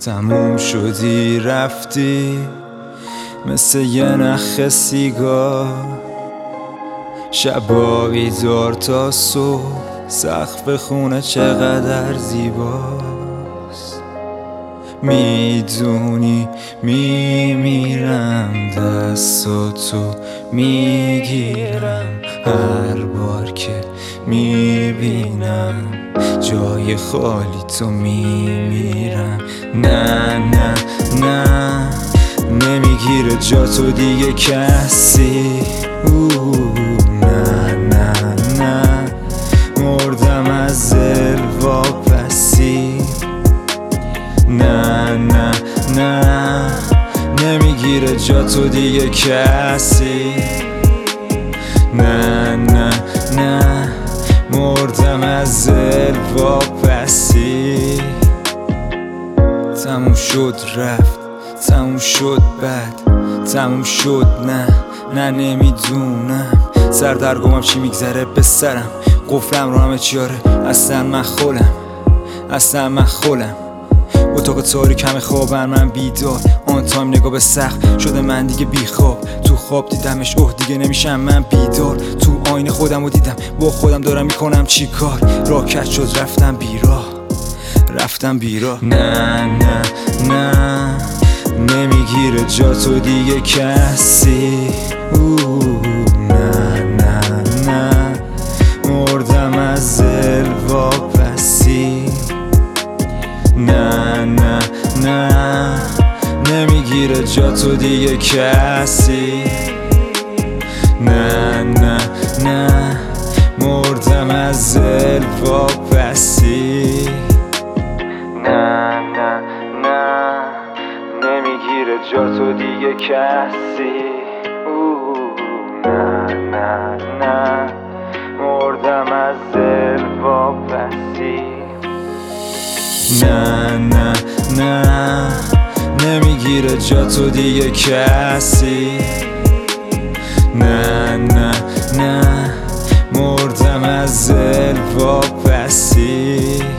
تموم شدی رفتی مثل یه نخ سیگار، شبا بیدار تا صبح، سقف خونه چقدر زیباست. میدونی میمیرم دستاتو میگیرم هر بار که میبینم جای خالی تو میمیرم. نه نه نه نمیگیره جا تو دیگه کسی. نه نه نه مردم از دل واپسی. نه نه نه نمیگیره جا تو دیگه کسی. نه نه نه مردم از دل واپسی. تموم شد رفت، تموم شد بد، تموم شد نه نمیدونم. سردرگمم چی میگذره به سرم، قفلم رو همه چیاره، اصلا من خولم. اتاق تاریک همه خوابن من بیدار، آن تایم نگاه به سقف شده من دیگه بیخواب. تو خواب دیدمش دیگه نمیشم من بیدار. تو آینه خودم رو دیدم با خودم دارم میکنم چی کار. راکت شد رفتم بیراه. نه نه نه نمیگیره جا تو دیگه کسی. نه نه نه مردم از دل واپسی. نه نه نه نمیگیره جا تو دیگه کسی. نه نه نه مردم از دل واپسی. نه نه نه نمیگیره جا تو دیگه کسی. نه نه نه مردم از دل واپسی. نه نه نه نمیگیره جا تو دیگه کسی. نه نه نه مردم از دل واپسی.